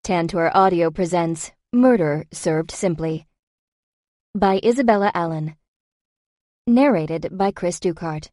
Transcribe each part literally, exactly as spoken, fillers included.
Tantor Audio presents Murder Served Simply by Isabella Allen. Narrated by Chris Ducart.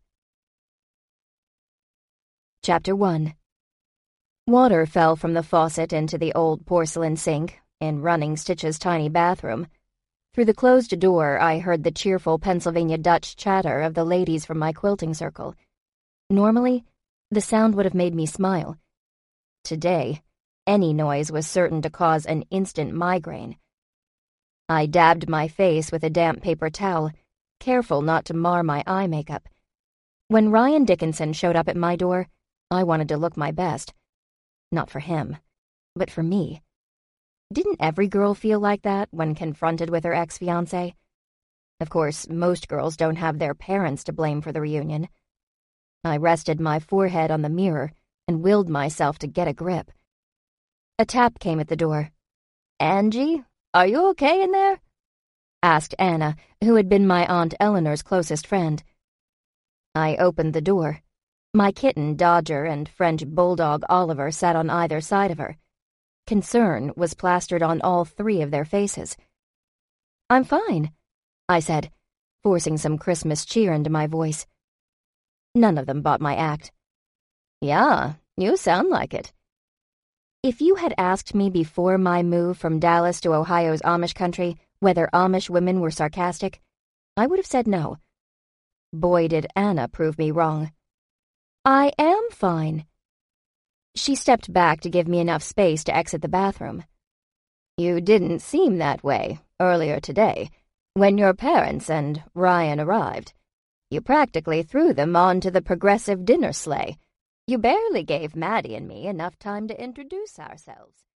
Chapter one. Water fell from the faucet into the old porcelain sink in Running Stitch's tiny bathroom. Through the closed door, I heard the cheerful Pennsylvania Dutch chatter of the ladies from my quilting circle. Normally, the sound would have made me smile. Today, any noise was certain to cause an instant migraine. I dabbed my face with a damp paper towel, careful not to mar my eye makeup. When Ryan Dickinson showed up at my door, I wanted to look my best. Not for him, but for me. Didn't every girl feel like that when confronted with her ex-fiancé? Of course, most girls don't have their parents to blame for the reunion. I rested my forehead on the mirror and willed myself to get a grip. A tap came at the door. "Angie, are you okay in there?" asked Anna, who had been my Aunt Eleanor's closest friend. I opened the door. My kitten, Dodger, and French bulldog, Oliver, sat on either side of her. Concern was plastered on all three of their faces. "I'm fine," I said, forcing some Christmas cheer into my voice. None of them bought my act. "Yeah, you sound like it." If you had asked me before my move from Dallas to Ohio's Amish country whether Amish women were sarcastic, I would have said no. Boy, did Anna prove me wrong. "I am fine." She stepped back to give me enough space to exit the bathroom. "You didn't seem that way earlier today, when your parents and Ryan arrived. You practically threw them onto the progressive dinner sleigh. You barely gave Maddie and me enough time to introduce ourselves."